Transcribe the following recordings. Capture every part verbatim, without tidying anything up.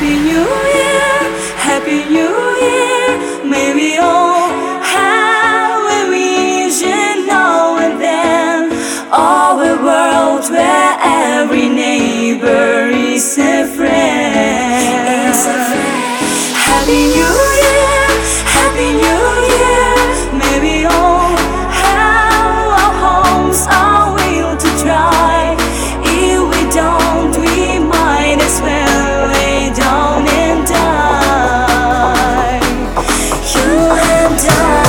Happy New Year, Happy New Year. May we all have a vision now and then of a world where every neighbor is a friend. Happy New Year, Happy New Year. May we all have our homes, our will to try. If we don't, we might as well lay down and die. You and I.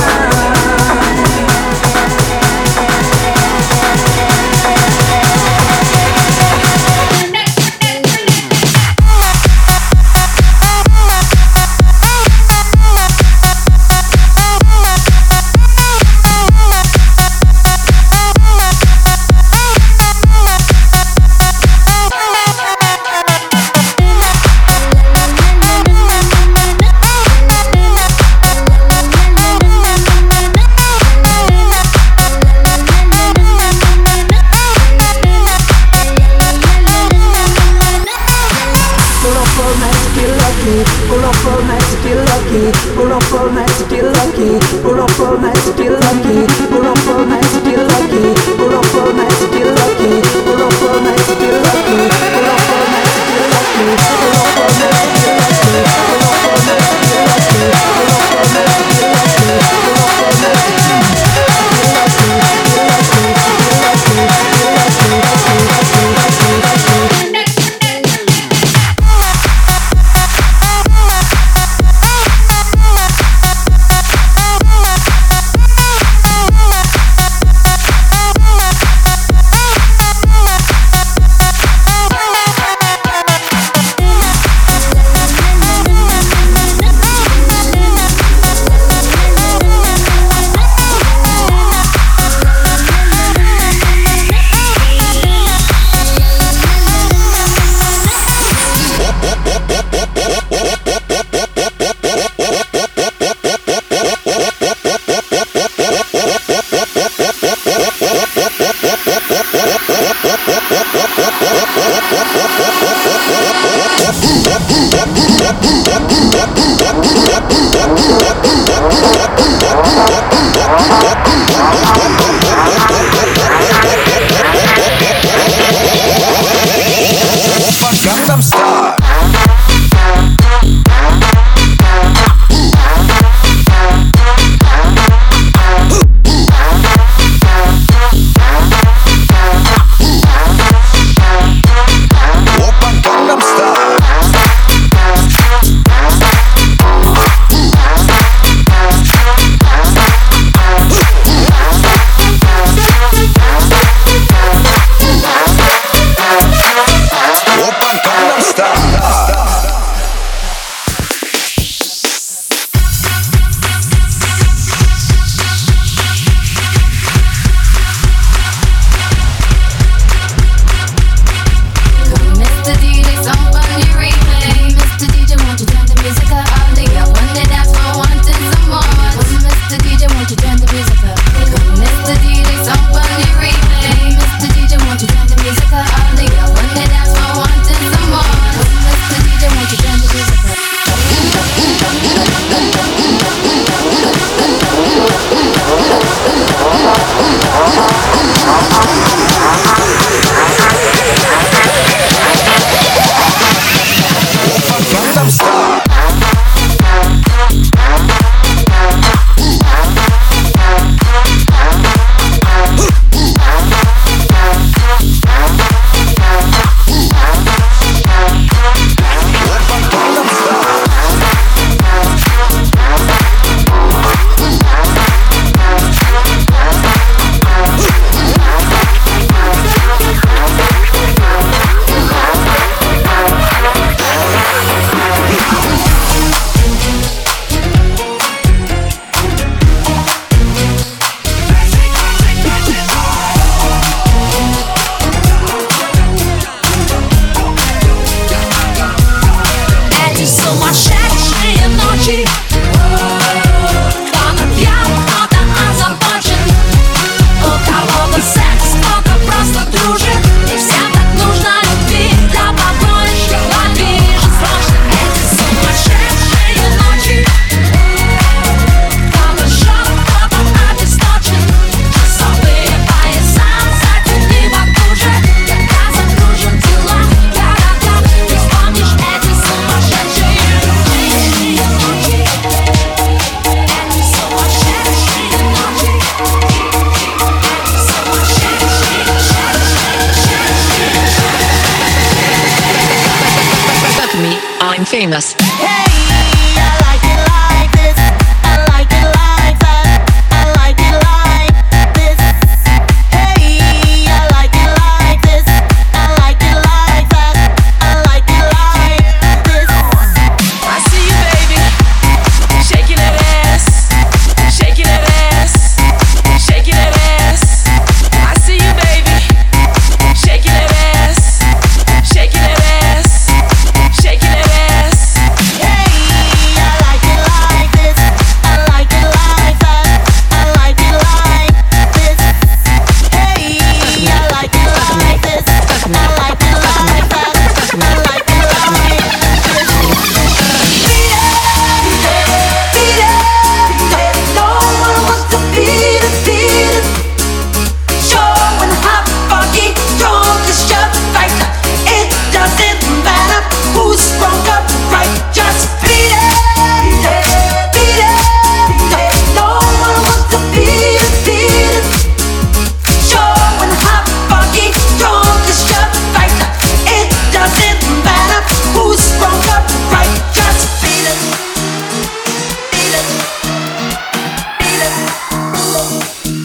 I'm famous. Hey, I like it like this. I like it like that. I like it like this. Hey, I like it like this. I like it like that. I like it like this. I see you, baby, shaking that ass, shaking that ass, shaking that ass. I see you, baby, shaking that ass, shaking that ass, shaking that ass. Hey, I like it like this. I like it like that. I like it like this. Hey, I like it like this. I like it like that. I like it like this. Beat it, beat it. No one wants to beat it, beat it. Showing how funky, strong is your fight. It doesn't matter who's wrong or right. Just beat it, beat it. No one wants to beat it, beat it. Showing how funky, strong is your fight. It doesn't matter who's wrong or right. Just beat it, beat it, beat it.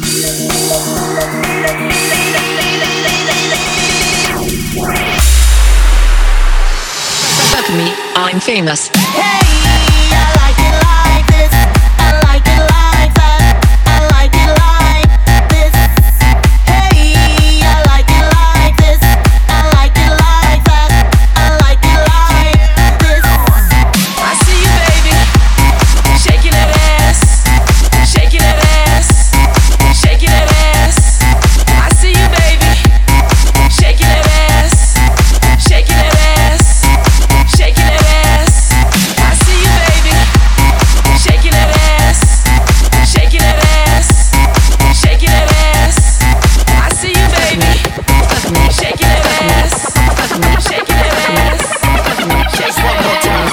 Fuck me, I'm famous. Hey, I like it like this. I like it like that. I like it like this. Hey, I like it like this. I like it like that. I like it like this. I see you, baby, shaking that ass, shaking that ass, shaking that ass. I see you, baby, shaking that ass, shaking that ass, shaking that ass. I see you, baby, shaking that ass, shaking that ass, shaking that ass. I see you, baby, shaking that ass, shaking that ass. Just one more time.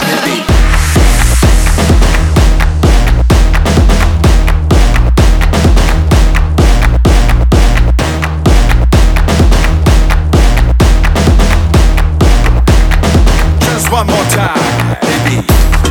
Just one more time, baby.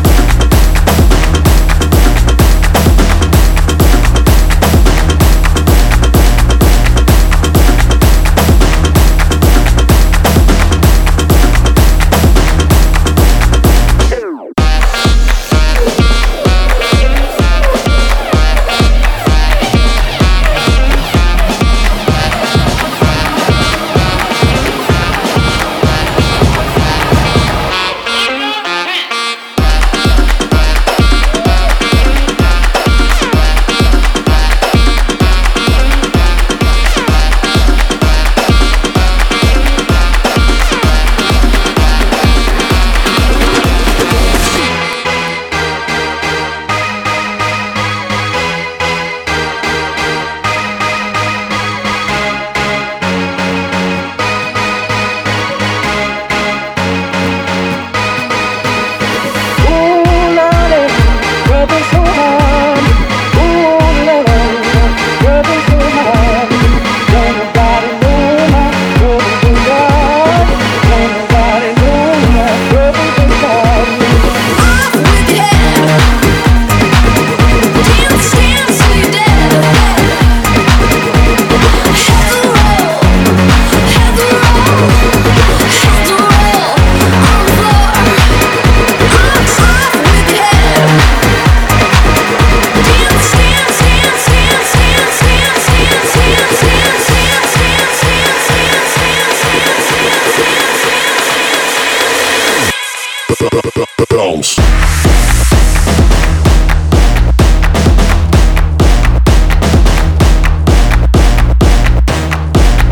Bounce.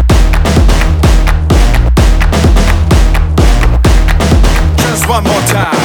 Just one more time.